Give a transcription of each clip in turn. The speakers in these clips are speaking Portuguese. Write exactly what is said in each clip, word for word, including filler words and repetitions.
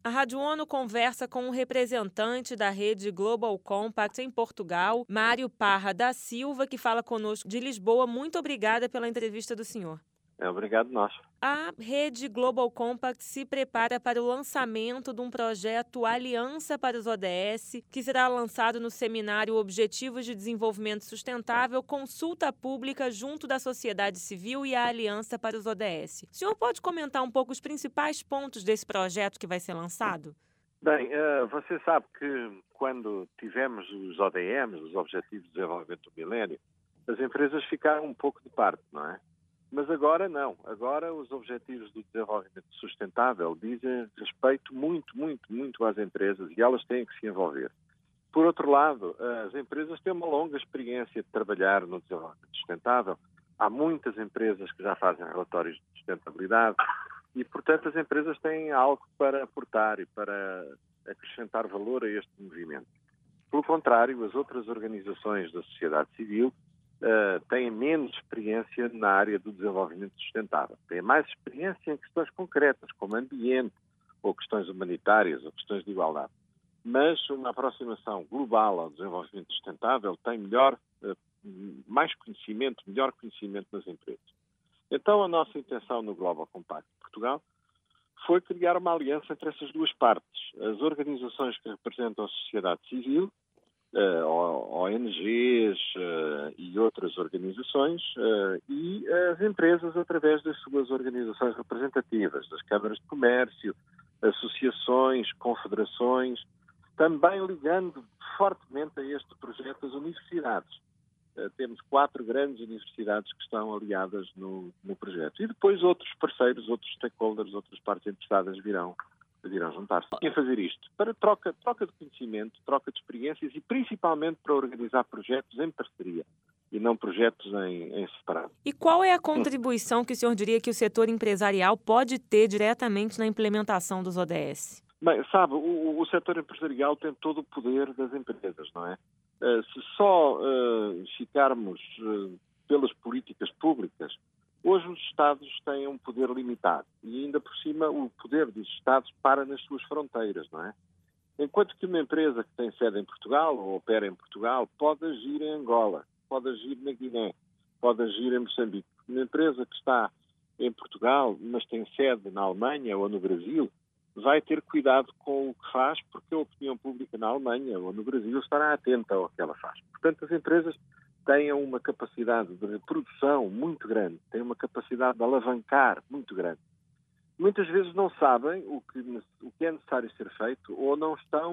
A Rádio ONU conversa com um representante da rede Global Compact em Portugal, Mário Parra da Silva, que fala conosco de Lisboa. Muito obrigada pela entrevista do senhor. É, obrigado nós. A rede Global Compact se prepara para o lançamento de um projeto Aliança para os O D S, que será lançado no seminário Objetivos de Desenvolvimento Sustentável, consulta pública junto da sociedade civil e a Aliança para os O D S. O senhor pode comentar um pouco os principais pontos desse projeto que vai ser lançado? Bem, uh, você sabe que quando tivemos os O D Ms, os Objetivos de Desenvolvimento do Milénio, as empresas ficaram um pouco de parte, não é? Mas agora não. Agora os Objetivos do Desenvolvimento Sustentável dizem respeito muito, muito, muito às empresas e elas têm que se envolver. Por outro lado, as empresas têm uma longa experiência de trabalhar no desenvolvimento sustentável. Há muitas empresas que já fazem relatórios de sustentabilidade e, portanto, as empresas têm algo para aportar e para acrescentar valor a este movimento. Pelo contrário, as outras organizações da sociedade civil Uh, têm menos experiência na área do desenvolvimento sustentável. Têm mais experiência em questões concretas, como ambiente, ou questões humanitárias, ou questões de igualdade. Mas uma aproximação global ao desenvolvimento sustentável tem melhor, uh, mais conhecimento, melhor conhecimento nas empresas. Então, a nossa intenção no Global Compact Portugal foi criar uma aliança entre essas duas partes. As organizações que representam a sociedade civil, Uh, O N Gs uh, e outras organizações uh, e as empresas através das suas organizações representativas, das câmaras de comércio, associações, confederações, também ligando fortemente a este projeto as universidades. Uh, temos quatro grandes universidades que estão aliadas no, no projeto. E depois outros parceiros, outros stakeholders, outras partes interessadas virão virão juntar-se. Quem fazer isto? Para troca, troca de conhecimento, troca de experiências e principalmente para organizar projetos em parceria e não projetos em, em separado. E qual é a contribuição que o senhor diria que o setor empresarial pode ter diretamente na implementação dos O D S? Bem, sabe, o, o setor empresarial tem todo o poder das empresas, não é? Uh, se só uh, ficarmos uh, pelas políticas públicas, hoje os Estados têm um poder limitado e ainda por cima o poder dos Estados para nas suas fronteiras, não é? Enquanto que uma empresa que tem sede em Portugal ou opera em Portugal pode agir em Angola, pode agir na Guiné, pode agir em Moçambique. Uma empresa que está em Portugal, mas tem sede na Alemanha ou no Brasil, vai ter cuidado com o que faz porque a opinião pública na Alemanha ou no Brasil estará atenta ao que ela faz. Portanto, as empresas têm uma capacidade de produção muito grande, têm uma capacidade de alavancar muito grande. Muitas vezes não sabem o que, o que é necessário ser feito ou não estão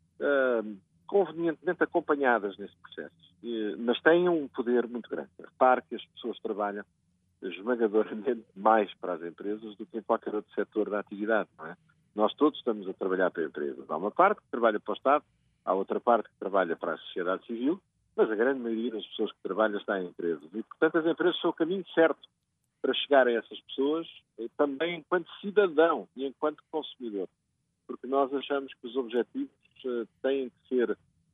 uh, convenientemente acompanhadas nesse processo, e, mas têm um poder muito grande. Repare que as pessoas trabalham esmagadoramente mais para as empresas do que em qualquer outro setor da atividade, não é? Nós todos estamos a trabalhar para empresas. Há uma parte que trabalha para o Estado, há outra parte que trabalha para a sociedade civil, mas a grande maioria das pessoas que trabalham está em empresas. E, portanto, as empresas são o caminho certo para chegar a essas pessoas, também enquanto cidadão e enquanto consumidor. Porque nós achamos que os objetivos uh, têm que ser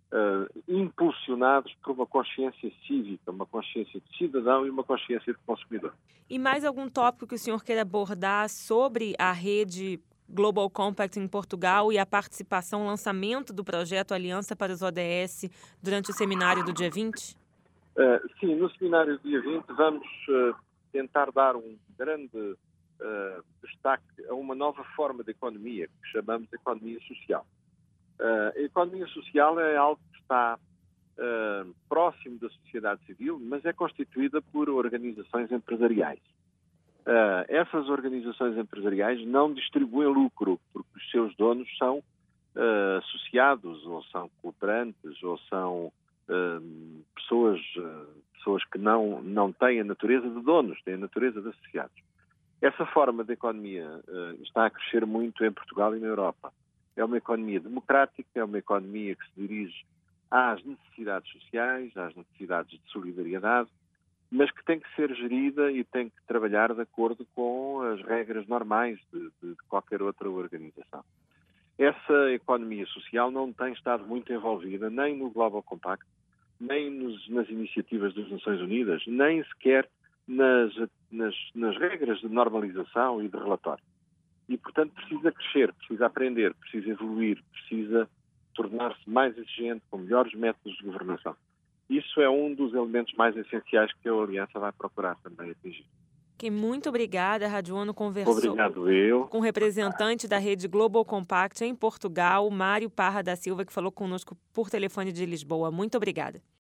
uh, impulsionados por uma consciência cívica, uma consciência de cidadão e uma consciência de consumidor. E mais algum tópico que o senhor queira abordar sobre a rede Global Compact em Portugal e a participação, o lançamento do projeto Aliança para os O D S durante o seminário do dia vinte? Uh, sim, no seminário do dia vinte vamos uh, tentar dar um grande uh, destaque a uma nova forma de economia, que chamamos de economia social. Uh, a economia social é algo que está uh, próximo da sociedade civil, mas é constituída por organizações empresariais. Uh, essas organizações empresariais não distribuem lucro, porque os seus donos são uh, associados, ou são cooperantes, ou são uh, pessoas, uh, pessoas que não, não têm a natureza de donos, têm a natureza de associados. Essa forma de economia uh, está a crescer muito em Portugal e na Europa. É uma economia democrática, é uma economia que se dirige às necessidades sociais, às necessidades de solidariedade, mas que tem que ser gerida e tem que trabalhar de acordo com as regras normais de, de qualquer outra organização. Essa economia social não tem estado muito envolvida nem no Global Compact, nem nos, nas iniciativas das Nações Unidas, nem sequer nas, nas, nas regras de normalização e de relatório. e, portanto, precisa crescer, precisa aprender, precisa evoluir, precisa tornar-se mais exigente, com melhores métodos de governação. Isso é um dos elementos mais essenciais que a Aliança vai procurar também atingir. Que muito obrigada. A Rádio ONU conversou Obrigado, eu. com o representante da rede Global Compact em Portugal, Mário Parra da Silva, que falou conosco por telefone de Lisboa. Muito obrigada.